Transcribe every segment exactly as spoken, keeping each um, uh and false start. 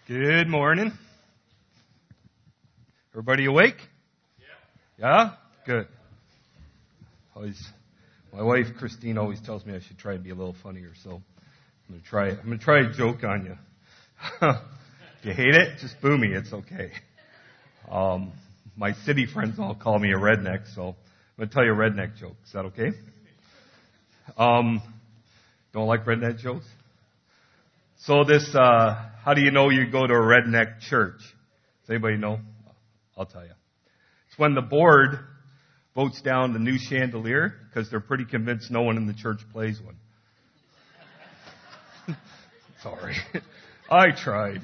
Good morning. Everybody awake? Yeah. Yeah? Good. Always, my wife Christine always tells me I should try and be a little funnier, so I'm gonna try it. I'm gonna try a joke on you. If you hate it, just boo me. It's okay. Um, my city friends all call me a redneck, so I'm gonna tell you a redneck joke. Is that okay? Um, don't like redneck jokes? So this, uh, how do you know you go to a redneck church? Does anybody know? I'll tell you. It's when the board votes down the new chandelier because they're pretty convinced no one in the church plays one. Sorry. I tried.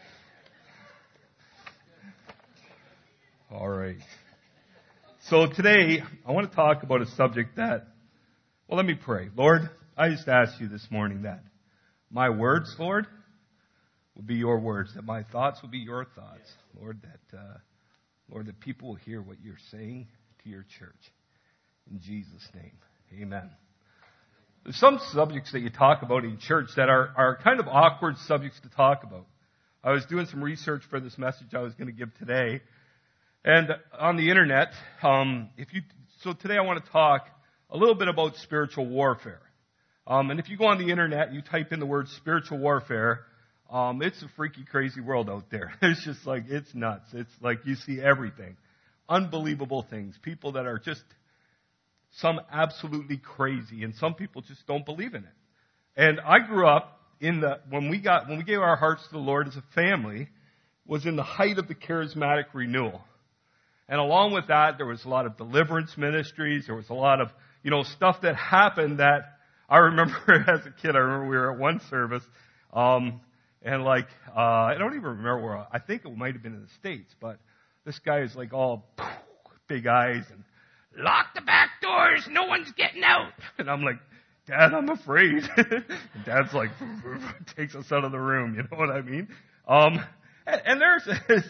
All right. So today, I want to talk about a subject that, well, let me pray. Lord, I just ask you this morning that my words, Lord, will be your words, that my thoughts will be your thoughts. Lord, that, uh, Lord, that people will hear what you're saying to your church. In Jesus' name, amen. There's some subjects that you talk about in church that are, are kind of awkward subjects to talk about. I was doing some research for this message I was going to give today. And on the internet, um, if you, so today I want to talk a little bit about spiritual warfare. Um, and if you go on the internet and you type in the word spiritual warfare, um, it's a freaky, crazy world out there. It's just like, it's nuts. It's like you see everything. Unbelievable things. People that are just some absolutely crazy, and some people just don't believe in it. And I grew up in the, when we got, when we gave our hearts to the Lord as a family, was in the height of the charismatic renewal. And along with that, there was a lot of deliverance ministries. There was a lot of, you know, stuff that happened that I remember as a kid. I remember we were at one service, um, and like, uh, I don't even remember where, I think it might have been in the States, but this guy is like all big eyes and lock the back doors, no one's getting out. And I'm like, Dad, I'm afraid. And Dad's like, takes us out of the room, you know what I mean? Um, and, and there's,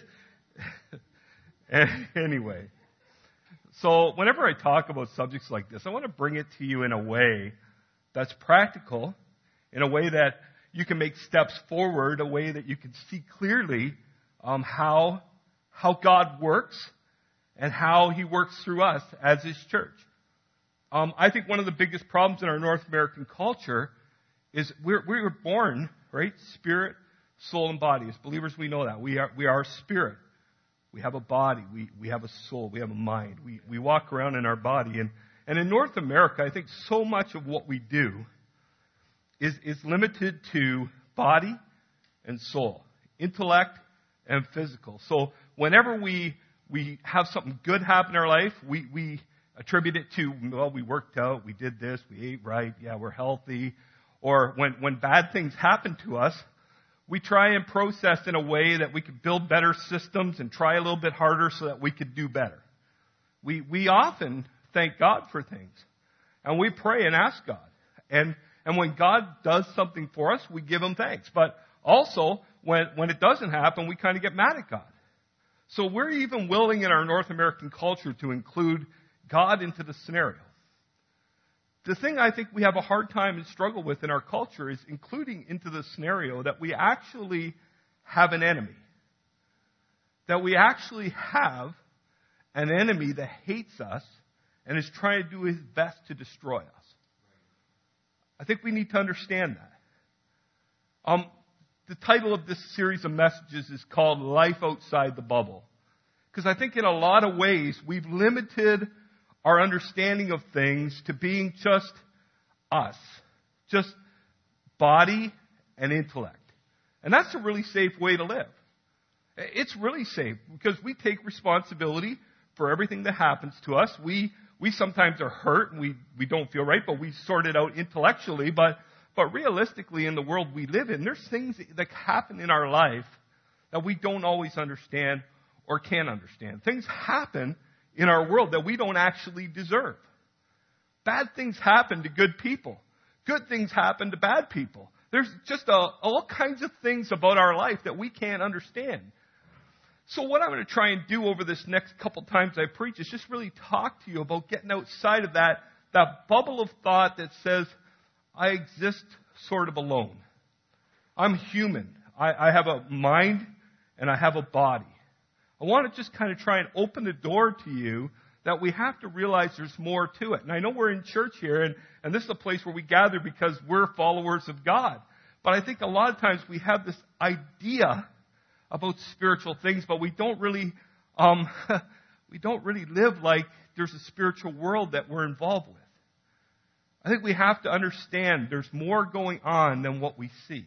anyway. So whenever I talk about subjects like this, I want to bring it to you in a way that's practical, in a way that you can make steps forward, a way that you can see clearly um, how how God works and how He works through us as His church. Um, I think one of the biggest problems in our North American culture is we're, we were born, right, spirit, soul, and body. As believers, we know that. We are we are spirit. We have a body. We we have a soul. We have a mind. We we walk around in our body. And, and in North America, I think so much of what we do is, is limited to body and soul, intellect and physical. So whenever we we have something good happen in our life, we, we attribute it to, well, we worked out, we did this, we ate right, yeah, we're healthy. Or when, when bad things happen to us, we try and process in a way that we could build better systems and try a little bit harder so that we could do better. We we often thank God for things. And we pray and ask God. And and when God does something for us, we give Him thanks. But also, when, when it doesn't happen, we kind of get mad at God. So we're even willing in our North American culture to include God into the scenario. The thing I think we have a hard time and struggle with in our culture is including into the scenario that we actually have an enemy. That we actually have an enemy that hates us and is trying to do his best to destroy us. I think we need to understand that. Um, the title of this series of messages is called Life Outside the Bubble. Because I think in a lot of ways we've limited our understanding of things to being just us. Just body and intellect. And that's a really safe way to live. It's really safe because we take responsibility for everything that happens to us. We we sometimes are hurt and we, we don't feel right, but we sort it out intellectually. But but realistically, in the world we live in, there's things that happen in our life that we don't always understand or can understand. Things happen in our world that we don't actually deserve. Bad things happen to good people. Good things happen to bad people. There's just a, all kinds of things about our life that we can't understand. So what I'm going to try and do over this next couple times I preach is just really talk to you about getting outside of that, that bubble of thought that says, I exist sort of alone. I'm human. I, I have a mind and I have a body. I want to just kind of try and open the door to you that we have to realize there's more to it. And I know we're in church here, and, and this is a place where we gather because we're followers of God. But I think a lot of times we have this idea about spiritual things, but we don't really, um, we don't really live like there's a spiritual world that we're involved with. I think we have to understand there's more going on than what we see.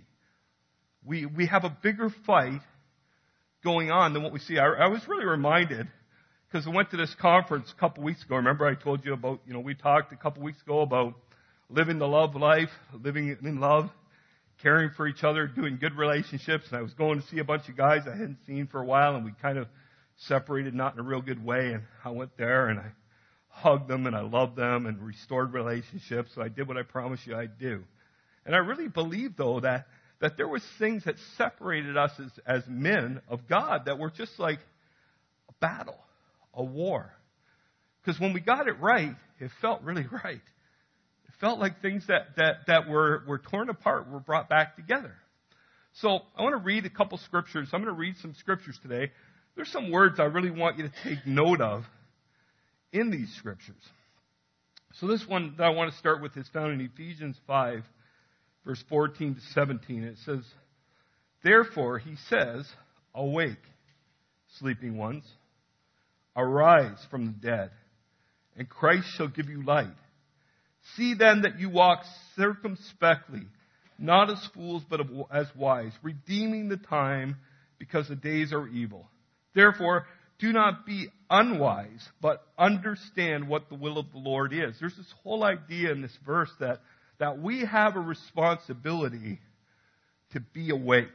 We we have a bigger fight going on than what we see. I, I was really reminded, because I went to this conference a couple weeks ago. Remember I told you about, you know, we talked a couple weeks ago about living the love life, living in love, caring for each other, doing good relationships. And I was going to see a bunch of guys I hadn't seen for a while, and we kind of separated, not in a real good way. And I went there and I hugged them and I loved them and restored relationships. So I did what I promised you I'd do. And I really believe, though, that that there was things that separated us as, as men of God that were just like a battle, a war. Because when we got it right, it felt really right. It felt like things that, that, that were, were torn apart were brought back together. So I want to read a couple scriptures. I'm going to read some scriptures today. There's some words I really want you to take note of in these scriptures. So this one that I want to start with is found in Ephesians five, verse fourteen to seventeen. It says, "Therefore, he says, awake, sleeping ones, arise from the dead, and Christ shall give you light. See then that you walk circumspectly, not as fools, but as wise, redeeming the time, because the days are evil. Therefore, do not be unwise, but understand what the will of the Lord is." There's this whole idea in this verse that, that we have a responsibility to be awake,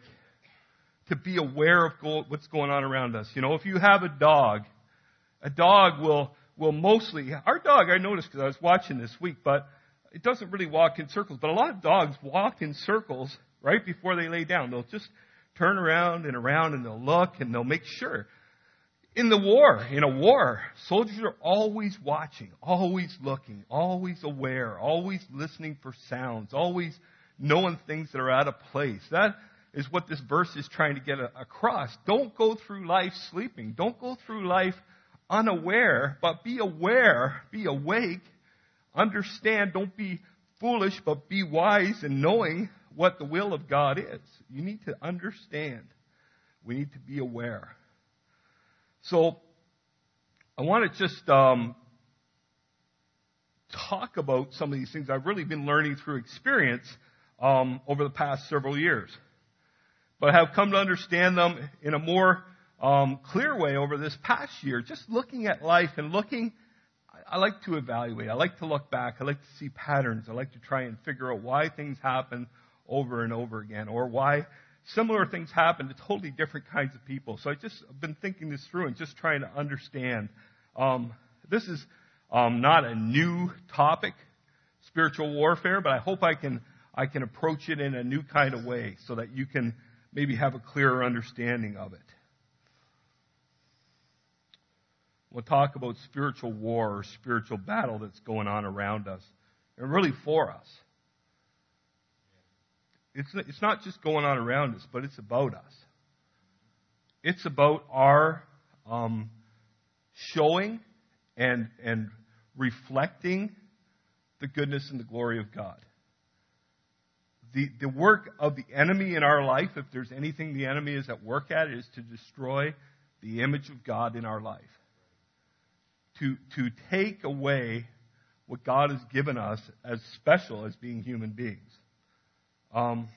to be aware of go, what's going on around us. You know, if you have a dog, a dog will will mostly, our dog, I noticed because I was watching this week, but it doesn't really walk in circles. But a lot of dogs walk in circles right before they lay down. They'll just turn around and around and they'll look and they'll make sure. In the war, in a war, soldiers are always watching, always looking, always aware, always listening for sounds, always knowing things that are out of place. That is what this verse is trying to get across. Don't go through life sleeping. Don't go through life unaware, but be aware, be awake, understand, don't be foolish, but be wise in knowing what the will of God is. You need to understand. We need to be aware. So, I want to just um, talk about some of these things I've really been learning through experience um, over the past several years. But I have come to understand them in a more um, clear way over this past year. Just looking at life and looking, I, I like to evaluate. I like to look back. I like to see patterns. I like to try and figure out why things happen over and over again, or why similar things happen to totally different kinds of people. So I just have been thinking this through and just trying to understand. Um, this is um, not a new topic, spiritual warfare, but I hope I can I can approach it in a new kind of way so that you can maybe have a clearer understanding of it. We'll talk about spiritual war or spiritual battle that's going on around us and really for us. It's it's not just going on around us, but it's about us. It's about our um, showing and and reflecting the goodness and the glory of God. The the work of the enemy in our life, if there's anything the enemy is at work at, is to destroy the image of God in our life. To to take away what God has given us as special as being human beings. Um,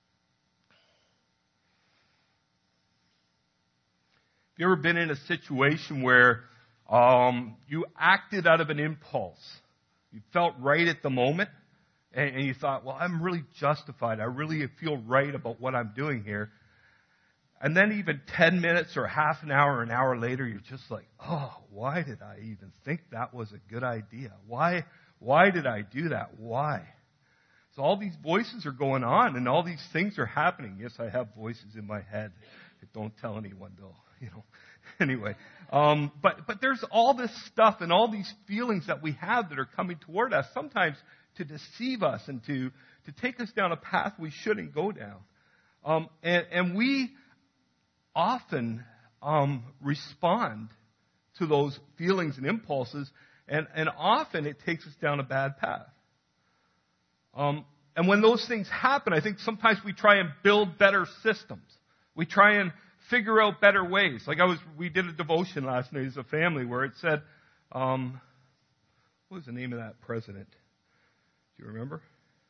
have you ever been in a situation where um, you acted out of an impulse? You felt right at the moment, and, and you thought, well, I'm really justified. I really feel right about what I'm doing here. And then even ten minutes or half an hour, an hour later, you're just like, oh, why did I even think that was a good idea? Why, why did I do that? Why? So all these voices are going on, and all these things are happening. Yes, I have voices in my head. Don't tell anyone, though. You know. Anyway, um, but but there's all this stuff and all these feelings that we have that are coming toward us, sometimes to deceive us and to to take us down a path we shouldn't go down. Um, and, and we often um, respond to those feelings and impulses, and, and often it takes us down a bad path. Um, and when those things happen, I think sometimes we try and build better systems. We try and figure out better ways. Like I was, we did a devotion last night as a family where it said, um, what was the name of that president? Do you remember?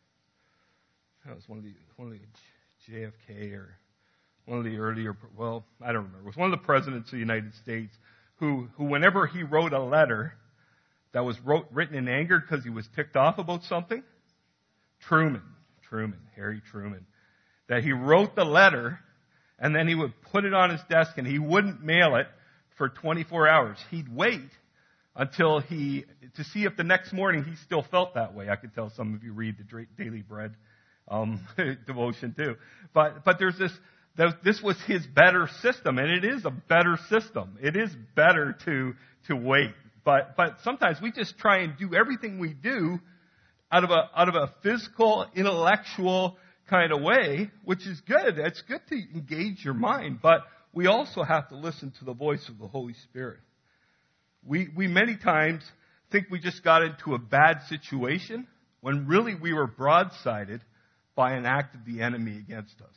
That was one of the one of the J F K or one of the earlier. Well, I don't remember. It was one of the presidents of the United States who, who whenever he wrote a letter that was wrote, written in anger because he was ticked off about something, Truman, Truman, Harry Truman, that he wrote the letter and then he would put it on his desk and he wouldn't mail it for twenty-four hours. He'd wait until he, to see if the next morning he still felt that way. I could tell some of you read the Daily Bread um, devotion too. But, but there's this, this was his better system, and it is a better system. It is better to, to wait. But, but sometimes we just try and do everything we do out of a, out of a physical, intellectual kind of way, which is good. It's good to engage your mind, but we also have to listen to the voice of the Holy Spirit. We, we many times think we just got into a bad situation when really we were broadsided by an act of the enemy against us.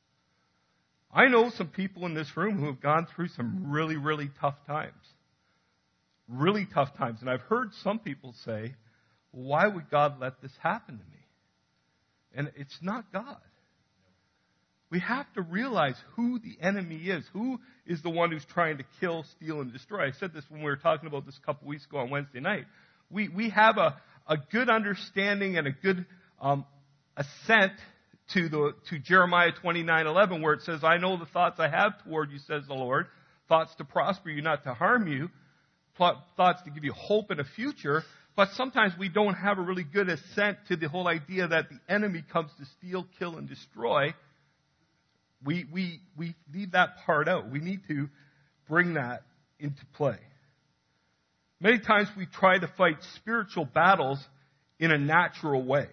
I know some people in this room who have gone through some really, really tough times. Really tough times. And I've heard some people say, why would God let this happen to me? And it's not God. We have to realize who the enemy is. Who is the one who's trying to kill, steal, and destroy? I said this when we were talking about this a couple weeks ago on Wednesday night. We we have a, a good understanding and a good um, assent to the to Jeremiah twenty-nine eleven, where it says, I know the thoughts I have toward you, says the Lord, thoughts to prosper you, not to harm you, thoughts to give you hope in a future. But sometimes we don't have a really good assent to the whole idea that the enemy comes to steal, kill, and destroy. We, we, we leave that part out. We need to bring that into play. Many times we try to fight spiritual battles in a natural way.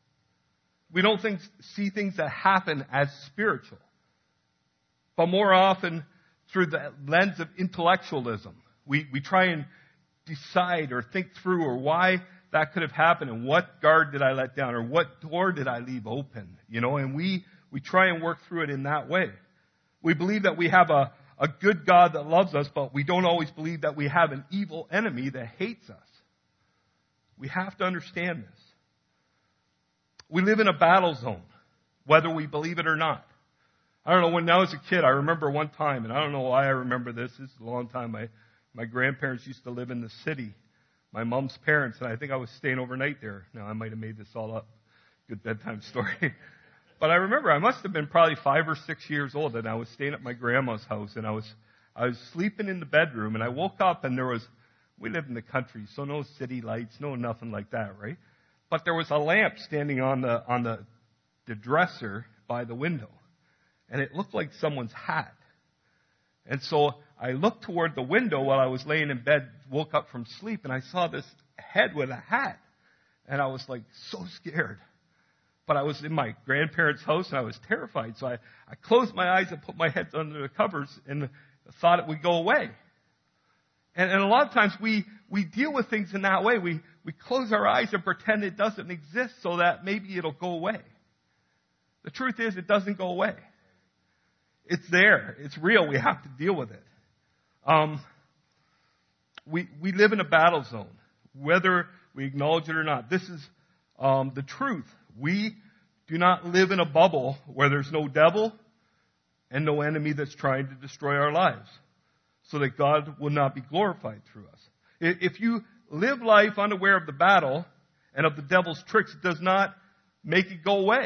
We don't think, see things that happen as spiritual, but more often through the lens of intellectualism. We, we try and decide or think through or why that could have happened and what guard did I let down or what door did I leave open, you know, and we We try and work through it in that way. We believe that we have a, a good God that loves us, but we don't always believe that we have an evil enemy that hates us. We have to understand this. We live in a battle zone, whether we believe it or not. I don't know, when I was a kid, I remember one time, and I don't know why I remember this. This is a long time. My, my grandparents used to live in the city. My mom's parents, and I think I was staying overnight there. Now, I might have made this all up. Good bedtime story. But I remember I must have been probably five or six years old, and I was staying at my grandma's house, and I was I was sleeping in the bedroom, and I woke up, and there was, we lived in the country, so no city lights, no nothing like that, right? But there was a lamp standing on the on the the dresser by the window, and it looked like someone's hat. And so I looked toward the window while I was laying in bed, woke up from sleep, and I saw this head with a hat, and I was like so scared. But I was in my grandparents' house, and I was terrified. So I, I closed my eyes and put my head under the covers and thought it would go away. And, and a lot of times we, we deal with things in that way. We, we close our eyes and pretend it doesn't exist so that maybe it'll go away. The truth is, it doesn't go away. It's there. It's real. We have to deal with it. Um, we, we live in a battle zone, whether we acknowledge it or not. This is um, the truth. We do not live in a bubble where there's no devil and no enemy that's trying to destroy our lives, so that God will not be glorified through us. If you live life unaware of the battle and of the devil's tricks, it does not make it go away.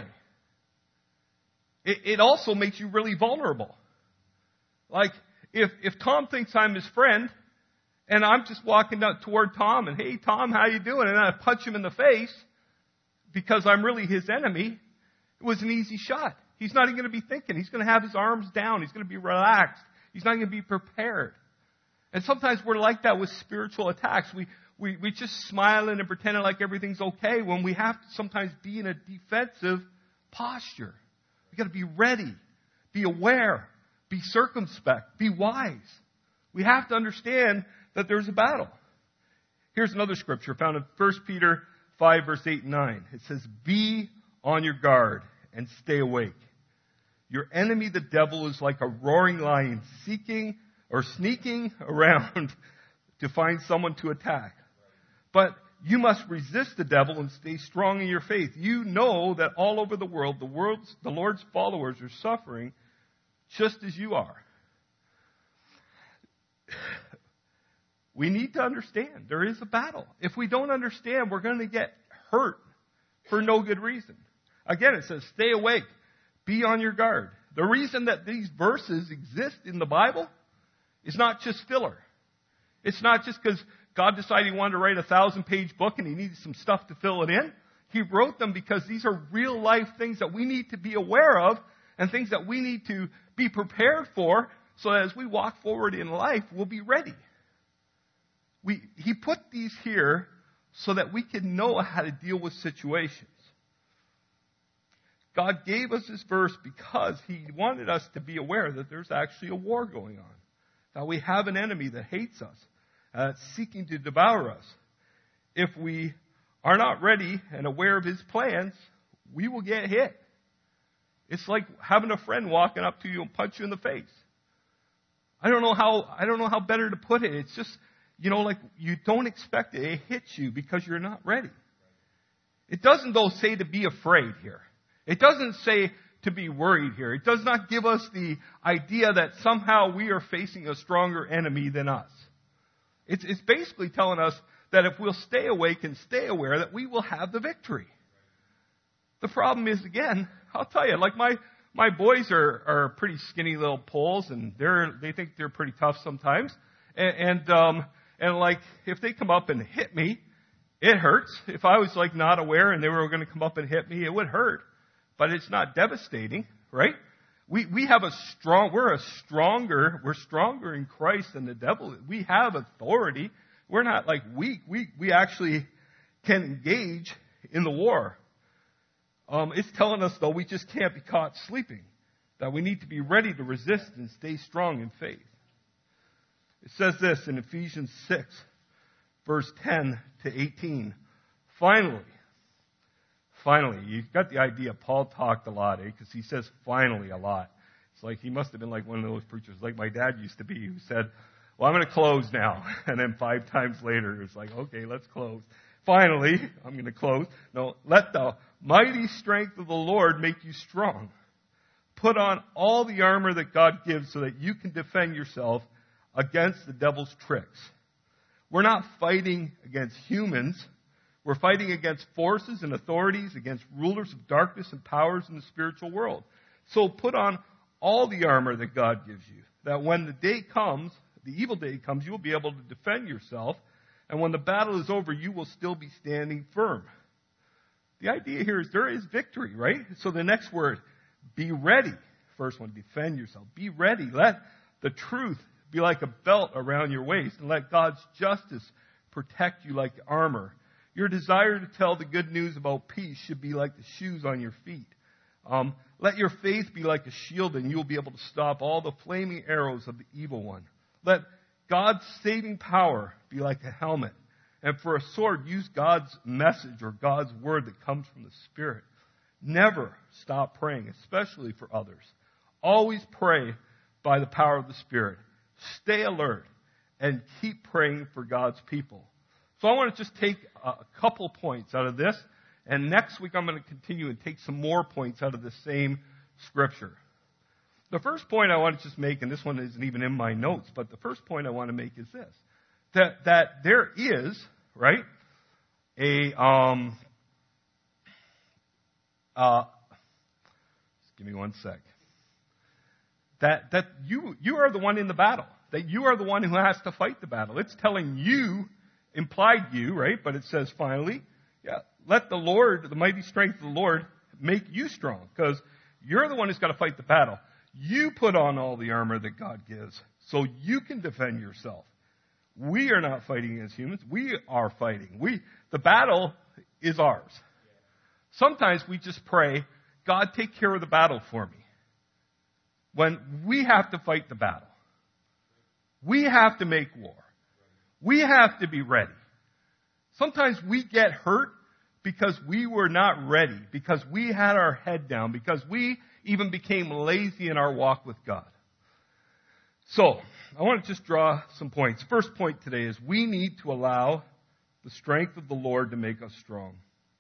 It, it also makes you really vulnerable. Like, if, if Tom thinks I'm his friend, and I'm just walking down toward Tom, and, hey, Tom, how you doing? And I punch him in the face, because I'm really his enemy, it was an easy shot. He's not even going to be thinking. He's going to have his arms down. He's going to be relaxed. He's not going to be prepared. And sometimes we're like that with spiritual attacks. We, we, we just smiling and pretending like everything's okay when we have to sometimes be in a defensive posture. We've got to be ready. Be aware. Be circumspect. Be wise. We have to understand that there's a battle. Here's another scripture found in First Peter five, verse eight and nine. It says, be on your guard and stay awake. Your enemy, the devil, is like a roaring lion seeking or sneaking around to find someone to attack. But you must resist the devil and stay strong in your faith. You know that all over the world, the world's, the Lord's followers are suffering just as you are. We need to understand there is a battle. If we don't understand, we're going to get hurt for no good reason. Again, it says, stay awake. Be on your guard. The reason that these verses exist in the Bible is not just filler. It's not just because God decided He wanted to write a thousand-page book and He needed some stuff to fill it in. He wrote them because these are real-life things that we need to be aware of and things that we need to be prepared for so that as we walk forward in life, we'll be ready. We, he put these here so that we can know how to deal with situations. God gave us this verse because He wanted us to be aware that there's actually a war going on. That we have an enemy that hates us, uh, seeking to devour us. If we are not ready and aware of his plans, we will get hit. It's like having a friend walking up to you and punch you in the face. I don't know how, I don't know how better to put it. It's just, you know, like you don't expect it. It hits you because you're not ready. It doesn't, though, say to be afraid here. It doesn't say to be worried here. It does not give us the idea that somehow we are facing a stronger enemy than us. It's, it's basically telling us that if we'll stay awake and stay aware, that we will have the victory. The problem is, again, I'll tell you, like my, my boys are, are pretty skinny little poles, and they're, they think they're pretty tough sometimes. And, and, um, and like, if they come up and hit me, it hurts. If I was like not aware and they were going to come up and hit me, it would hurt. But it's not devastating, right? We, we have a strong, we're a stronger, we're stronger in Christ than the devil. We have authority. We're not like weak. We, we actually can engage in the war. Um, it's telling us, though, we just can't be caught sleeping. That we need to be ready to resist and stay strong in faith. It says this in Ephesians six, verse ten to eighteen. Finally, finally, you've got the idea. Paul talked a lot, eh? Because he says finally a lot. It's like he must have been like one of those preachers, like my dad used to be, who said, well, I'm going to close now. And then five times later, it's like, okay, let's close. Finally, I'm going to close. No, let the mighty strength of the Lord make you strong. Put on all the armor that God gives so that you can defend yourself against the devil's tricks. We're not fighting against humans. We're fighting against forces and authorities, against rulers of darkness and powers in the spiritual world. So put on all the armor that God gives you, that when the day comes, the evil day comes, you will be able to defend yourself. And when the battle is over, you will still be standing firm. The idea here is there is victory, right? So the next word, be ready. First one, defend yourself. Be ready. Let the truth be like a belt around your waist, and let God's justice protect you like armor. Your desire to tell the good news about peace should be like the shoes on your feet. Um, let your faith be like a shield, and you will be able to stop all the flaming arrows of the evil one. Let God's saving power be like a helmet. And for a sword, use God's message or God's word that comes from the Spirit. Never stop praying, especially for others. Always pray by the power of the Spirit. Stay alert and keep praying for God's people. So I want to just take a couple points out of this. And next week I'm going to continue and take some more points out of the same scripture. The first point I want to just make, and this one isn't even in my notes, but the first point I want to make is this. That, that there is, right, a, um, uh, just give me one sec. That, that you, you are the one in the battle. That you are the one who has to fight the battle. It's telling you, implied you, right, but it says finally, yeah, let the Lord, the mighty strength of the Lord, make you strong. Because you're the one who's got to fight the battle. You put on all the armor that God gives so you can defend yourself. We are not fighting against humans. We are fighting. We, the battle is ours. Sometimes we just pray, God, take care of the battle for me. when we have to fight the battle. We have to make war. We have to be ready. Sometimes we get hurt because we were not ready, because we had our head down, because we even became lazy in our walk with God. So, I want to just draw some points. First point today is we need to allow the strength of the Lord to make us strong.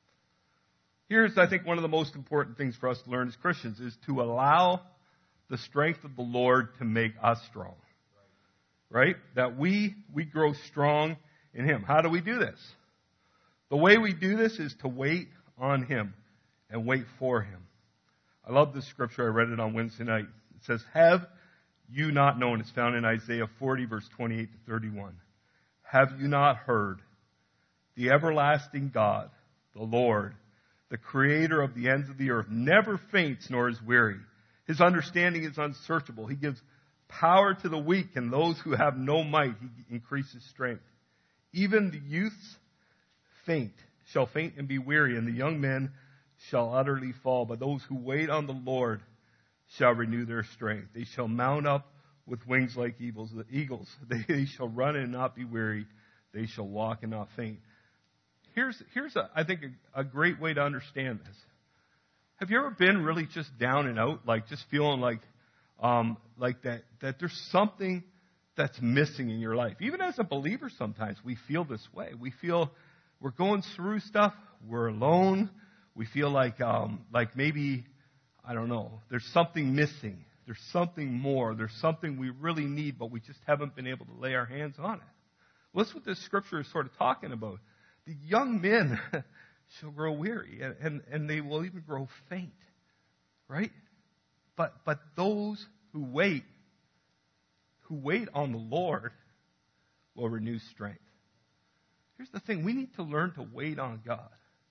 Here's, I think, one of the most important things for us to learn as Christians is to allow the strength of the Lord to make us strong. Right? That we, we grow strong in Him. How do we do this? The way we do this is to wait on Him and wait for Him. I love this scripture. I read it on Wednesday night. It says, have you not known? It's found in Isaiah forty, verse twenty-eight to thirty-one. Have you not heard? The everlasting God, the Lord, the creator of the ends of the earth, never faints nor is weary. His understanding is unsearchable. He gives power to the weak, and those who have no might, He increases strength. Even the youths faint, shall faint and be weary, and the young men shall utterly fall. But those who wait on the Lord shall renew their strength. They shall mount up with wings like eagles. Eagles. They shall run and not be weary. They shall walk and not faint. Here's, here's a, I think, a, a great way to understand this. Have you ever been really just down and out, like just feeling like, um, like that, that there's something that's missing in your life? Even as a believer, sometimes we feel this way. We feel we're going through stuff. We're alone. We feel like, um, like maybe, I don't know, there's something missing. There's something more. There's something we really need, but we just haven't been able to lay our hands on it. Well, that's what this scripture is sort of talking about. The young men shall grow weary, and, and, and they will even grow faint. Right? But but those who wait, who wait on the Lord, will renew strength. Here's the thing. We need to learn to wait on God.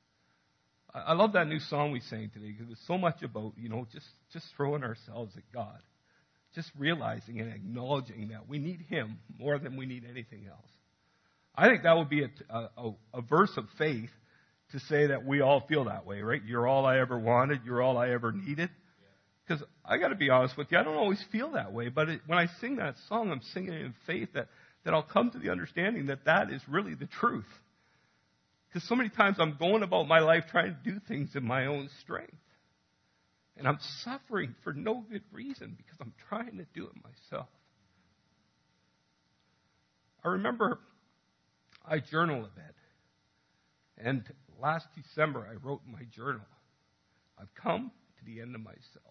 I, I love that new song we sang today, because it's so much about, you know, just, just throwing ourselves at God. Just realizing and acknowledging that we need Him more than we need anything else. I think that would be a, a, a verse of faith to say that we all feel that way, right? You're all I ever wanted. You're all I ever needed. Because I got to be honest with you, I don't always feel that way. But it, when I sing that song, I'm singing it in faith that, that I'll come to the understanding that that is really the truth. Because so many times I'm going about my life trying to do things in my own strength. And I'm suffering for no good reason because I'm trying to do it myself. I remember I journal a bit. And last December I wrote in my journal, I've come to the end of myself.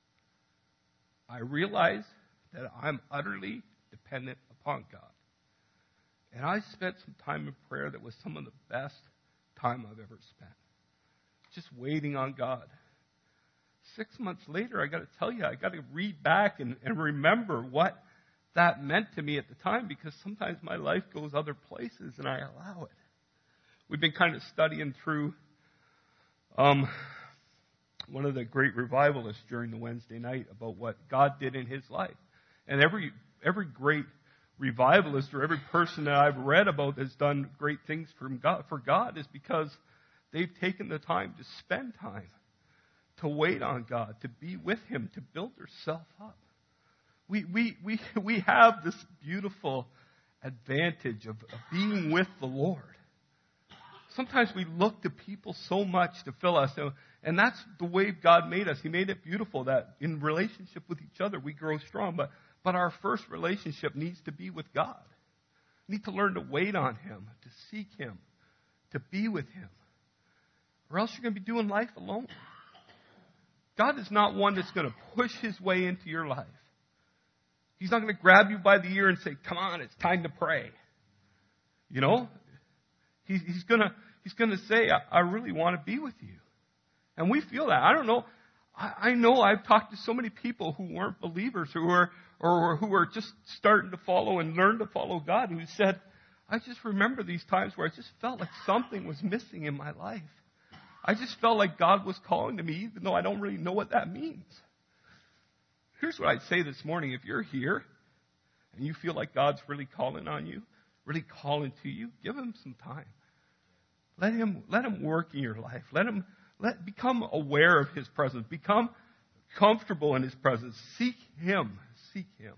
I realize that I'm utterly dependent upon God. And I spent some time in prayer that was some of the best time I've ever spent. Just waiting on God. Six months later, I got to tell you, I got to read back and, and remember what that meant to me at the time, because sometimes my life goes other places and I allow it. We've been kind of studying through um, one of the great revivalists during the Wednesday night about what God did in his life. And every every great revivalist or every person that I've read about that's done great things for God, for God is because they've taken the time to spend time, to wait on God, to be with Him, to build themselves up. We we we we have this beautiful advantage of, of being with the Lord. Sometimes we look to people so much to fill us, and that's the way God made us. He made it beautiful that in relationship with each other we grow strong, but but our first relationship needs to be with God. We need to learn to wait on Him, to seek Him, to be with Him, or else you're going to be doing life alone. God is not one that's going to push His way into your life. He's not going to grab you by the ear and say, come on, it's time to pray. You know? He's, he's going to he's going to say, I, I really want to be with you. And we feel that. I don't know. I, I know I've talked to so many people who weren't believers, who were, or who were just starting to follow and learn to follow God, who said, I just remember these times where I just felt like something was missing in my life. I just felt like God was calling to me, even though I don't really know what that means. Here's what I'd say this morning. If you're here and you feel like God's really calling on you, really calling to you, give Him some time. Let Him let Him work in your life. Let Him let become aware of His presence. Become comfortable in His presence. Seek Him. Seek Him.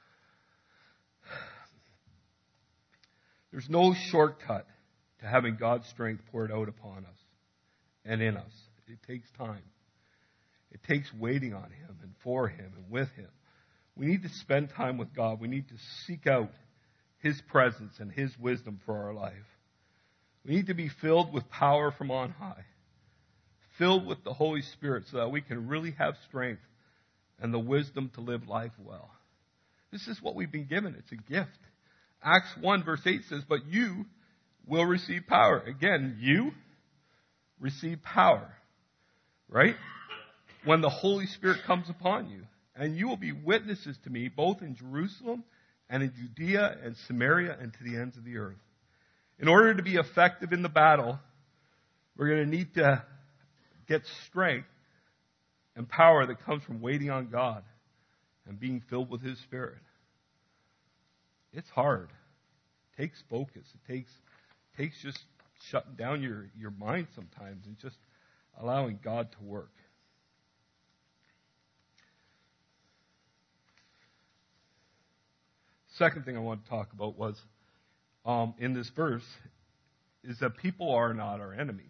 There's no shortcut to having God's strength poured out upon us and in us. It takes time. It takes waiting on Him and for Him and with Him. We need to spend time with God. We need to seek out His presence and His wisdom for our life. We need to be filled with power from on high, filled with the Holy Spirit so that we can really have strength and the wisdom to live life well. This is what we've been given. It's a gift. Acts one verse eight says, but you will receive power. Again, you receive power, right? When the Holy Spirit comes upon you. And you will be witnesses to me both in Jerusalem and in Judea and Samaria and to the ends of the earth. In order to be effective in the battle, we're going to need to get strength and power that comes from waiting on God and being filled with His Spirit. It's hard. It takes focus. It takes, it takes just shutting down your, your mind sometimes and just allowing God to work. Second thing I want to talk about was, um, in this verse, is that people are not our enemies,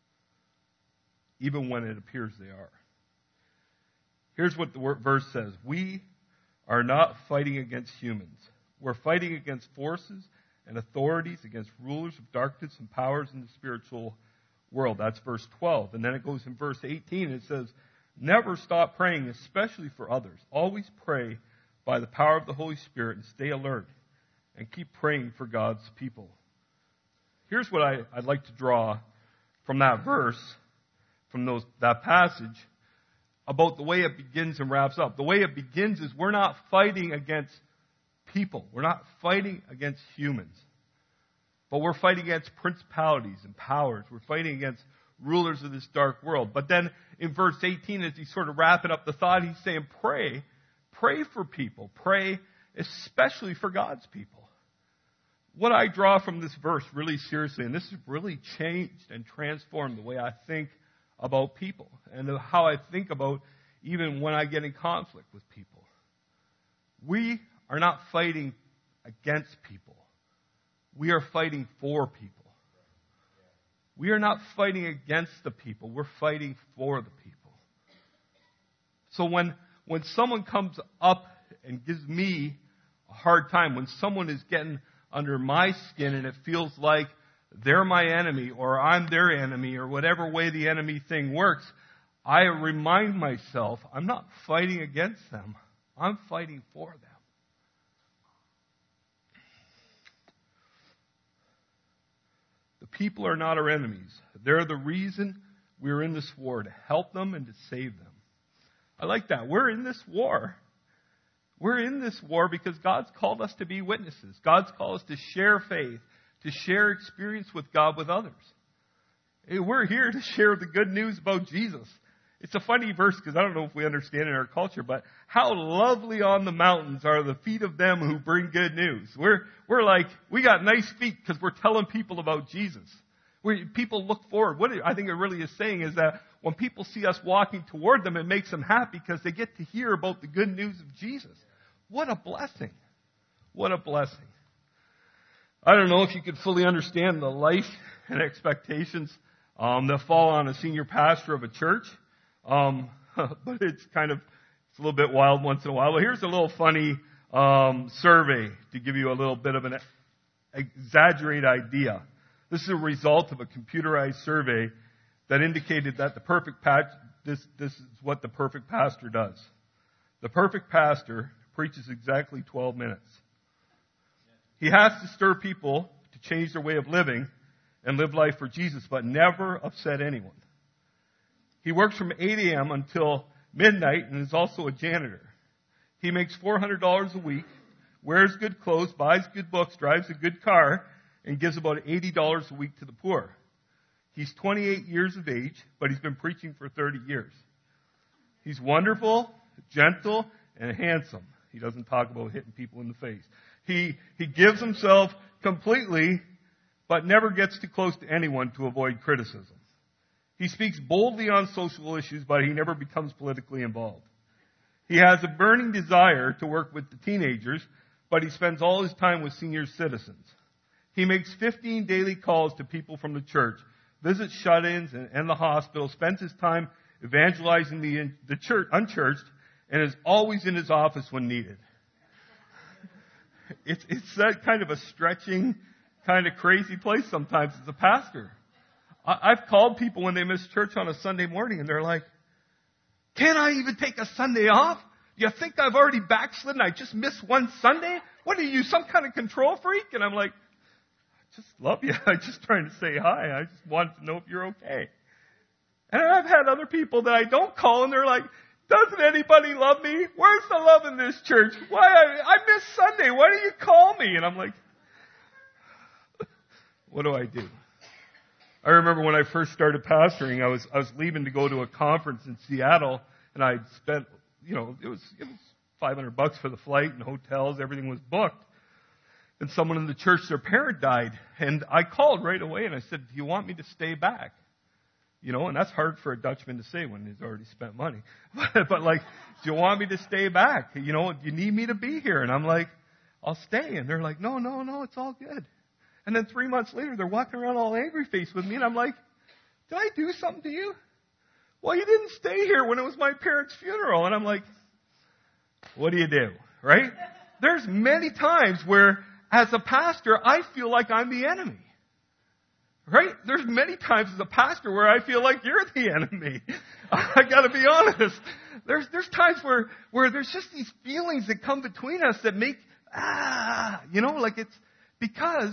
even when it appears they are. Here's what the verse says. We are not fighting against humans. We're fighting against forces and authorities, against rulers of darkness and powers in the spiritual world. That's verse twelve. And then it goes in verse eighteen. It says, never stop praying, especially for others. Always pray by the power of the Holy Spirit and stay alert and keep praying for God's people. Here's what I, I'd like to draw from that verse, from those that passage, about the way it begins and wraps up. The way it begins is we're not fighting against people. We're not fighting against humans. But we're fighting against principalities and powers. We're fighting against rulers of this dark world. But then in verse eighteen, as he's sort of wrapping up the thought, he's saying, pray. Pray for people. Pray especially for God's people. What I draw from this verse really seriously, and this has really changed and transformed the way I think about people and how I think about even when I get in conflict with people. We are not fighting against people. We are fighting for people. We are not fighting against the people. We're fighting for the people. So when When someone comes up and gives me a hard time, when someone is getting under my skin and it feels like they're my enemy or I'm their enemy or whatever way the enemy thing works, I remind myself I'm not fighting against them. I'm fighting for them. The people are not our enemies. They're the reason we're in this war, to help them and to save them. I like that. We're in this war. We're in this war because God's called us to be witnesses. God's called us to share faith, to share experience with God with others. Hey, we're here to share the good news about Jesus. It's a funny verse because I don't know if we understand it in our culture, but how lovely on the mountains are the feet of them who bring good news. We're, we're like, we got nice feet because we're telling people about Jesus. Where people look forward. What I think it really is saying is that when people see us walking toward them, it makes them happy because they get to hear about the good news of Jesus. What a blessing. What a blessing. I don't know if you could fully understand the life and expectations um, that fall on a senior pastor of a church. Um, but it's kind of, it's a little bit wild once in a while. But here's a little funny um, survey to give you a little bit of an exaggerated idea. This is a result of a computerized survey that indicated that the perfect patch, this, this is what the perfect pastor does. The perfect pastor preaches exactly twelve minutes. He has to stir people to change their way of living and live life for Jesus, but never upset anyone. He works from eight a.m. until midnight and is also a janitor. He makes four hundred dollars a week, wears good clothes, buys good books, drives a good car, and gives about eighty dollars a week to the poor. He's twenty-eight years of age, but he's been preaching for thirty years. He's wonderful, gentle, and handsome. He doesn't talk about hitting people in the face. He, he gives himself completely, but never gets too close to anyone to avoid criticism. He speaks boldly on social issues, but he never becomes politically involved. He has a burning desire to work with the teenagers, but he spends all his time with senior citizens. He makes fifteen daily calls to people from the church, visits shut-ins and, and the hospital, spends his time evangelizing the, the church, unchurched, and is always in his office when needed. It's, it's that kind of a stretching, kind of crazy place sometimes as a pastor. I, I've called people when they miss church on a Sunday morning, and they're like, "Can't I even take a Sunday off? You think I've already backslidden? I just missed one Sunday? What are you, some kind of control freak?" And I'm like, "I just love you. I'm just trying to say hi. I just wanted to know if you're okay." And I've had other people that I don't call, and they're like, "Doesn't anybody love me? Where's the love in this church? Why I, I missed Sunday. Why don't you call me?" And I'm like, what do I do? I remember when I first started pastoring, I was I was leaving to go to a conference in Seattle, and I'd spent, you know, it was it was five hundred bucks for the flight and hotels, everything was booked. And someone in the church, their parent died, and I called right away and I said, "Do you want me to stay back?" You know, and that's hard for a Dutchman to say when he's already spent money. But, but like, "Do you want me to stay back? You know, do you need me to be here?" And I'm like, "I'll stay." And they're like, "No, no, no, it's all good." And then three months later, they're walking around all angry faced with me, and I'm like, "Did I do something to you?" "Well, you didn't stay here when it was my parents' funeral." And I'm like, what do you do? Right? There's many times where, as a pastor, I feel like I'm the enemy. Right? There's many times as a pastor where I feel like you're the enemy. I gotta be honest. There's, there's times where, where there's just these feelings that come between us that make, ah, you know, like it's because,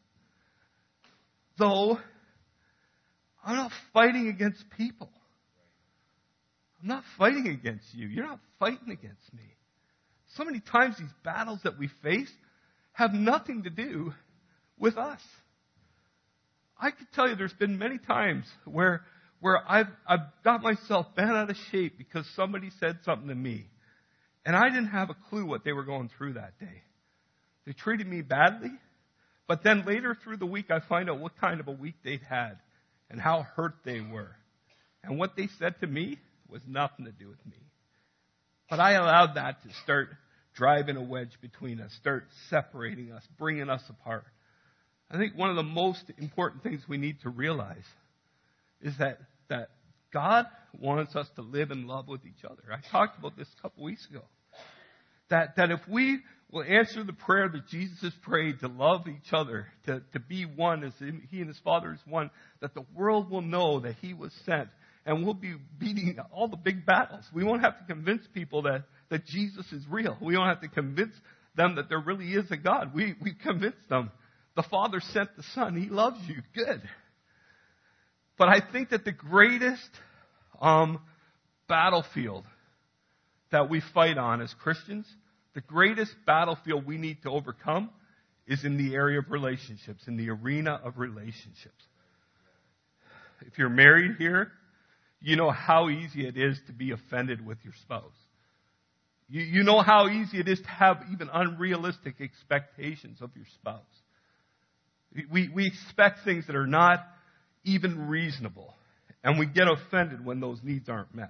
though, I'm not fighting against people. I'm not fighting against you. You're not fighting against me. So many times these battles that we face have nothing to do with us. I could tell you there's been many times where where I've, I've got myself bent out of shape because somebody said something to me. And I didn't have a clue what they were going through that day. They treated me badly. But then later through the week, I find out what kind of a week they'd had and how hurt they were. And what they said to me was nothing to do with me. But I allowed that to start driving a wedge between us, start separating us, bringing us apart. I think one of the most important things we need to realize is that, that God wants us to live in love with each other. I talked about this a couple weeks ago. That, that if we will answer the prayer that Jesus has prayed to love each other, to, to be one as He and His Father is one, that the world will know that He was sent, and we'll be beating all the big battles. We won't have to convince people that, that Jesus is real. We don't have to convince them that there really is a God. We, we convince them. The Father sent the Son. He loves you. Good. But I think that the greatest um, battlefield that we fight on as Christians, the greatest battlefield we need to overcome is in the area of relationships, in the arena of relationships. If you're married here, you know how easy it is to be offended with your spouse. You, you know how easy it is to have even unrealistic expectations of your spouse. We, we expect things that are not even reasonable, and we get offended when those needs aren't met.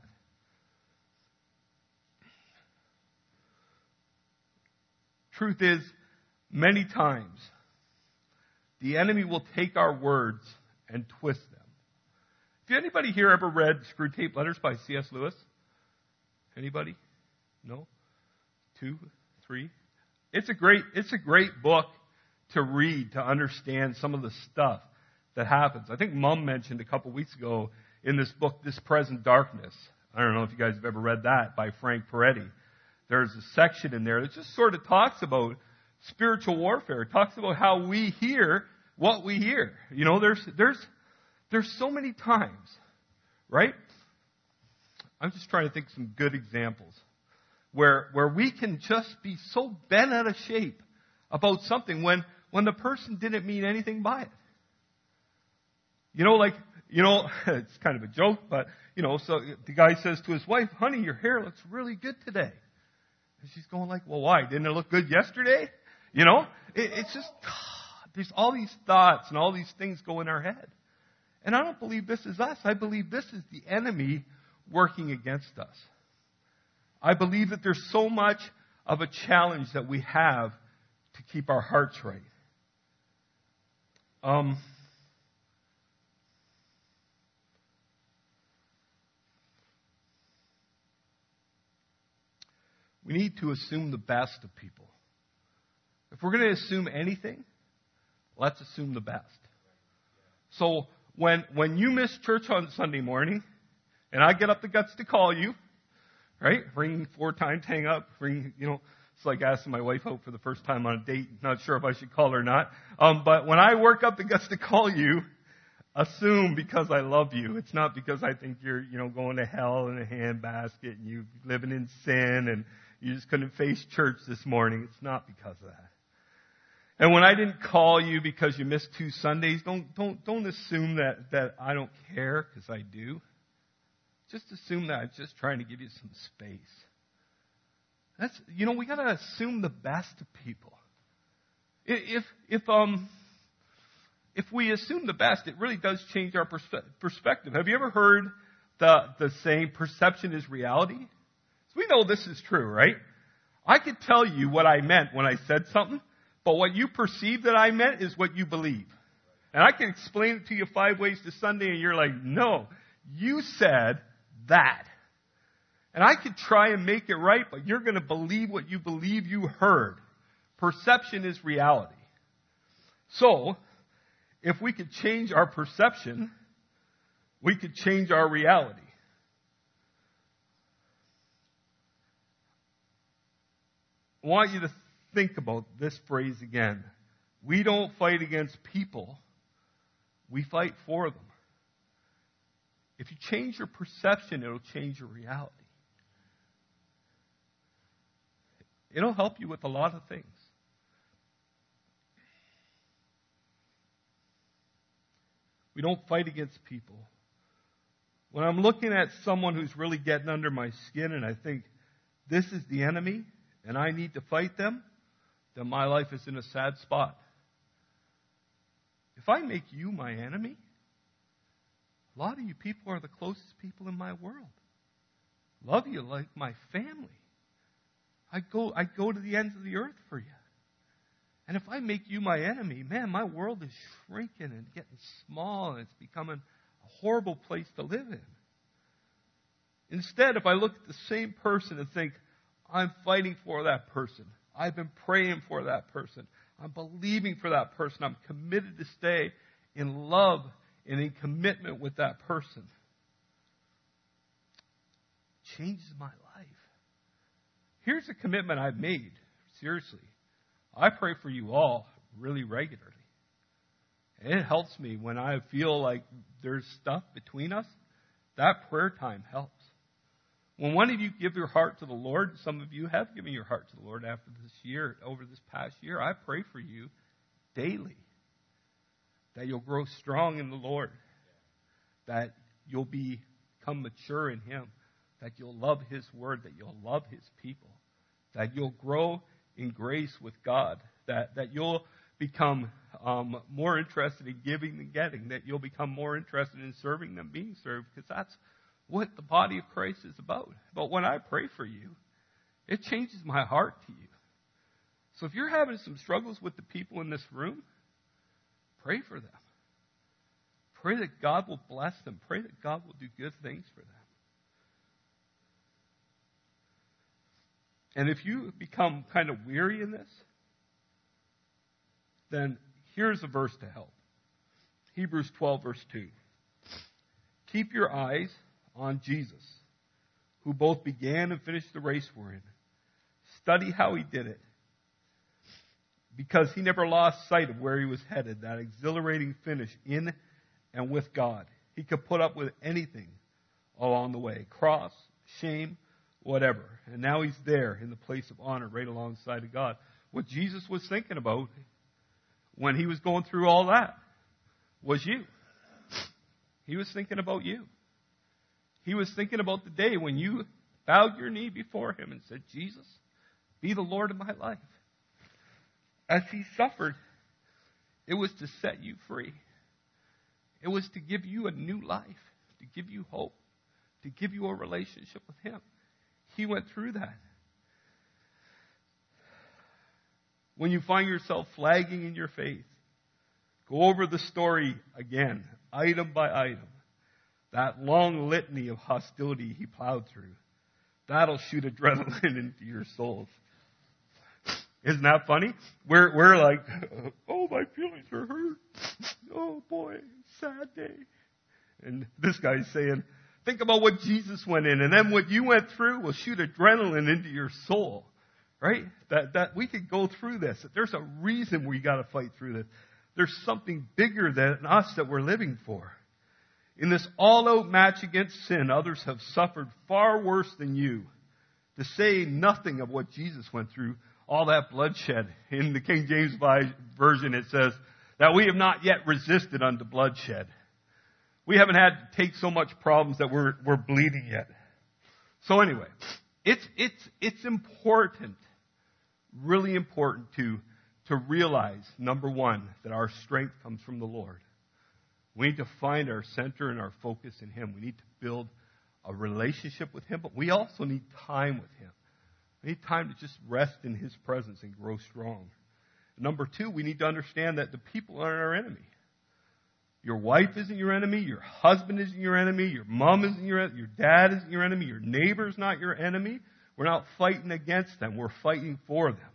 Truth is, many times, the enemy will take our words and twist them. Have anybody here ever read Screwtape Letters by C S Lewis? Anybody? No? Two? Three? It's a great, it's a great book to read, to understand some of the stuff that happens. I think Mom mentioned a couple weeks ago in this book, This Present Darkness. I don't know if you guys have ever read that by Frank Peretti. There's a section in there that just sort of talks about spiritual warfare. It talks about how we hear what we hear. You know, there's there's there's so many times, right? I'm just trying to think of some good examples where where we can just be so bent out of shape about something when when the person didn't mean anything by it. You know, like, you know, it's kind of a joke, but, you know, so the guy says to his wife, "Honey, your hair looks really good today." And she's going like, "Well, why? Didn't it look good yesterday?" You know, it, it's just, there's all these thoughts and all these things go in our head. And I don't believe this is us. I believe this is the enemy working against us. I believe that there's so much of a challenge that we have to keep our hearts right. Um, we need to assume the best of people. If we're going to assume anything, let's assume the best. So when when you miss church on Sunday morning, and I get up the guts to call you, right? Ring four times, hang up, ring, you know, it's like asking my wife out for the first time on a date. Not sure if I should call her or not. Um, but when I work up the guts to call you, assume because I love you. It's not because I think you're, you know, going to hell in a handbasket and you're living in sin and you just couldn't face church this morning. It's not because of that. And when I didn't call you because you missed two Sundays, don't don't don't assume that that I don't care, because I do. Just assume that I'm just trying to give you some space. That's, you know, we got to assume the best of people. If if um if we assume the best, it really does change our perspe- perspective. Have you ever heard the the saying, "Perception is reality"? So we know this is true, right? I could tell you what I meant when I said something, but what you perceive that I meant is what you believe. And I can explain it to you five ways to Sunday, and you're like, "No, you said that." And I could try and make it right, but you're going to believe what you believe you heard. Perception is reality. So, if we could change our perception, we could change our reality. I want you to think about this phrase again. We don't fight against people. We fight for them. If you change your perception, it'll change your reality. It'll help you with a lot of things. We don't fight against people. When I'm looking at someone who's really getting under my skin and I think this is the enemy and I need to fight them, then my life is in a sad spot. If I make you my enemy, a lot of you people are the closest people in my world. Love you like my family. I go, I go to the ends of the earth for you. And if I make you my enemy, man, my world is shrinking and getting small and it's becoming a horrible place to live in. Instead, if I look at the same person and think, I'm fighting for that person. I've been praying for that person. I'm believing for that person. I'm committed to stay in love and in commitment with that person. It changes my life. Here's a commitment I've made. Seriously. I pray for you all really regularly. And it helps me when I feel like there's stuff between us. That prayer time helps. When one of you give your heart to the Lord, some of you have given your heart to the Lord after this year, over this past year, I pray for you daily that you'll grow strong in the Lord, that you'll become mature in Him, that you'll love His Word, that you'll love His people, that you'll grow in grace with God, that, that you'll become um, more interested in giving than getting, that you'll become more interested in serving than being served, because that's what the body of Christ is about. But when I pray for you, it changes my heart to you. So if you're having some struggles with the people in this room, pray for them. Pray that God will bless them. Pray that God will do good things for them. And if you become kind of weary in this, then here's a verse to help. Hebrews twelve, verse two. Keep your eyes on Jesus, who both began and finished the race we're in. Study how He did it, because He never lost sight of where He was headed, that exhilarating finish in and with God. He could put up with anything along the way, cross, shame, whatever. And now He's there in the place of honor right alongside of God. What Jesus was thinking about when He was going through all that was you. He was thinking about you. He was thinking about the day when you bowed your knee before Him and said, Jesus, be the Lord of my life. As He suffered, it was to set you free. It was to give you a new life, to give you hope, to give you a relationship with Him. He went through that. When you find yourself flagging in your faith, go over the story again, item by item. That long litany of hostility He plowed through. That'll shoot adrenaline into your souls. Isn't that funny? We're we're like, oh, my feelings are hurt. Oh boy, sad day. And this guy's saying, think about what Jesus went in, and then what you went through will shoot adrenaline into your soul. Right? That that we could go through this. There's a reason we got to fight through this. There's something bigger than us that we're living for. In this all-out match against sin, others have suffered far worse than you. To say nothing of what Jesus went through, all that bloodshed. In the King James Version, it says that we have not yet resisted unto bloodshed. We haven't had to take so much problems that we're we're bleeding yet. So anyway, it's it's it's important, really important to to realize, number one, that our strength comes from the Lord. We need to find our center and our focus in Him. We need to build a relationship with Him, but we also need time with Him. We need time to just rest in His presence and grow strong. Number two, we need to understand that the people aren't our enemy. Your wife isn't your enemy. Your husband isn't your enemy. Your mom isn't your enemy. Your dad isn't your enemy. Your neighbor's not your enemy. We're not fighting against them. We're fighting for them.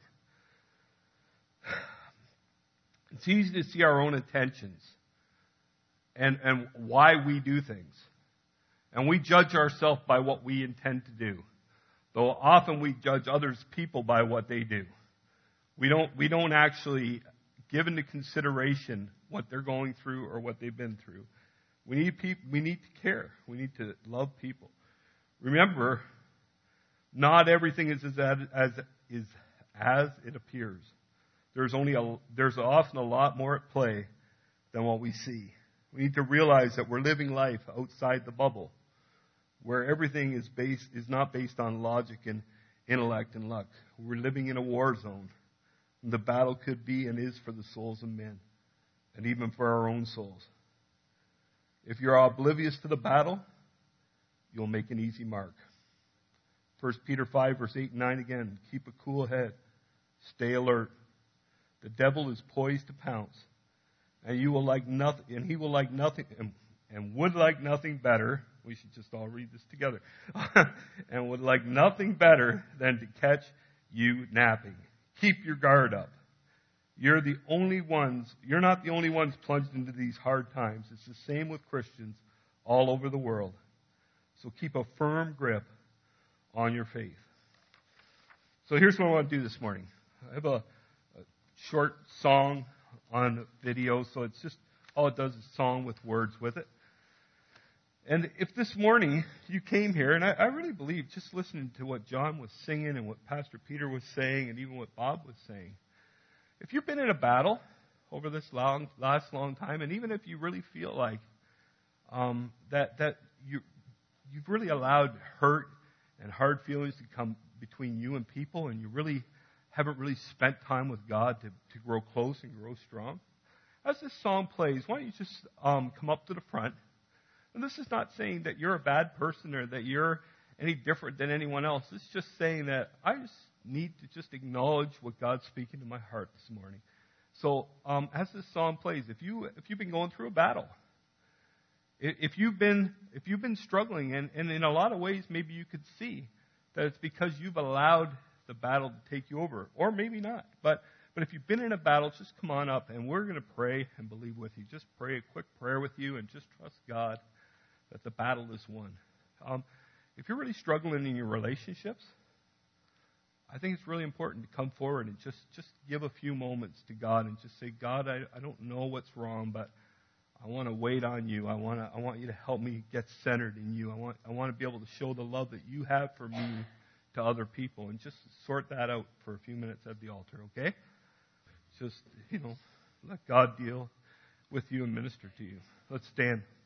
It's easy to see our own intentions and, and why we do things. And we judge ourselves by what we intend to do. Though often we judge others people by what they do. We don't, we don't actually give into consideration what they're going through or what they've been through. We need people, we need to care. We need to love people. Remember, not everything is as, as, is as it appears. There's only a, there's often a lot more at play than what we see. We need to realize that we're living life outside the bubble, where everything is based is not based on logic and intellect and luck. We're living in a war zone. And the battle could be and is for the souls of men, and even for our own souls. If you're oblivious to the battle, you'll make an easy mark. First Peter five, verse eight and nine again. Keep a cool head. Stay alert. The devil is poised to pounce, and you will like nothing, and he will like nothing, and, and would like nothing better. We should just all read this together. And would like nothing better than to catch you napping. Keep your guard up. You're the only ones, you're not the only ones plunged into these hard times. It's the same with Christians all over the world. So keep a firm grip on your faith. So here's what I want to do this morning. I have a, a short song on video, so it's just, all it does is song with words with it. And if this morning you came here, and I, I really believe just listening to what John was singing and what Pastor Peter was saying and even what Bob was saying, if you've been in a battle over this long, last long time, and even if you really feel like um, that that you, you've really allowed hurt and hard feelings to come between you and people, and you really haven't really spent time with God to, to grow close and grow strong, as this song plays, why don't you just um, come up to the front. And this is not saying that you're a bad person or that you're any different than anyone else. It's just saying that I just need to just acknowledge what God's speaking to my heart this morning. So um, as this song plays, if you if you've been going through a battle, if you've been if you've been struggling, and, and in a lot of ways maybe you could see that it's because you've allowed the battle to take you over, or maybe not. But but if you've been in a battle, just come on up, and we're going to pray and believe with you. Just pray a quick prayer with you, and just trust God that the battle is won. Um, if you're really struggling in your relationships, I think it's really important to come forward and just, just give a few moments to God and just say, God, I, I don't know what's wrong, but I want to wait on you. I want to, I want you to help me get centered in you. I want, I want to be able to show the love that you have for me to other people, and just sort that out for a few minutes at the altar, okay? Just, you know, let God deal with you and minister to you. Let's stand.